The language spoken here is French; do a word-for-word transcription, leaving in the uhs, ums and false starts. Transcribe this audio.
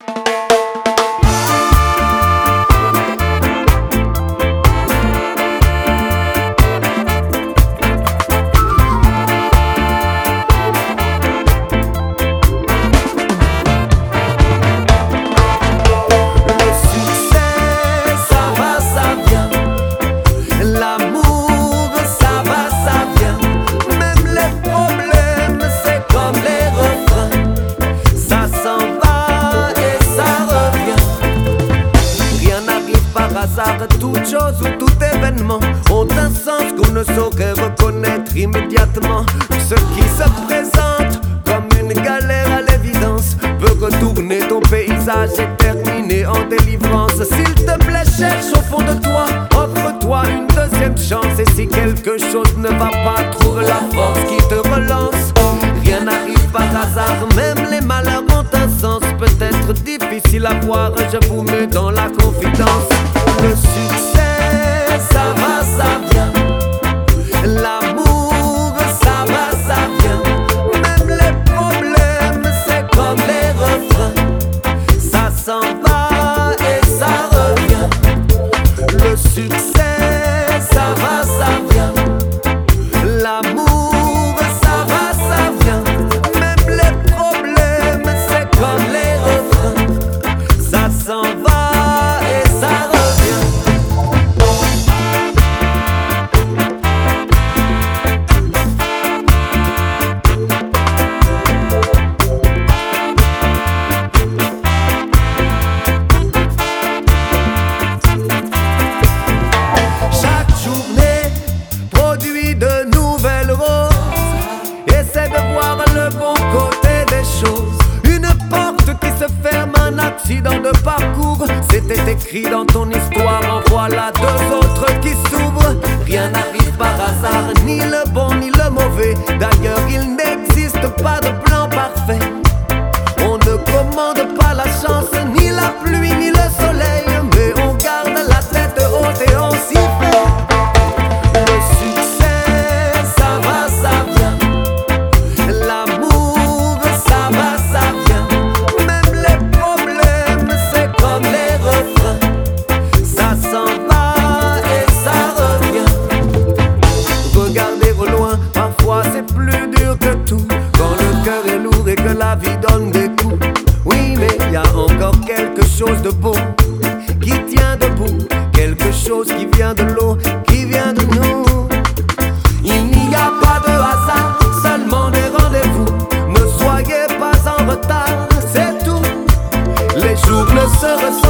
Toute chose ou tout événement ont un sens qu'on ne saurait reconnaître immédiatement. Ce qui se présente comme une galère à l'évidence peut retourner ton paysage et terminer en délivrance. S'il te plaît, cherche au fond de toi, offre-toi une deuxième chance. Et si quelque chose ne va pas, trouve la force qui te relance. Rien n'arrive par hasard, même les malheurs ont un sens. Peut-être difficile à voir, je vous mets dans la confidence. Le succès, ça va, ça vient. L'amour, ça va, ça vient. Même les problèmes, c'est comme les refrains. Ça s'en va et ça revient. Le succès, ça va, ça vient. L'amour, ça va, ça vient. Même les problèmes, c'est comme les refrains. Ça s'en va et ça revient. Accident de parcours, c'était écrit dans ton histoire. En voilà deux autres qui s'ouvrent. Rien n'arrive par hasard, ni le bon ni le mauvais. D'ailleurs, il n'existe pas de plan parfait. On ne commande pas la chance, ni la pluie, ni le soleil. Mais on garde la tête haute et on s'y fait. Le succès, ça va, ça vient. L'amour, ça va, ça vient. Que la vie donne des coups. Oui, mais il y a encore quelque chose de beau qui tient debout, quelque chose qui vient de l'eau, qui vient de nous. Il n'y a pas de hasard, seulement des rendez-vous. Ne soyez pas en retard, c'est tout. Les jours ne se ressemblent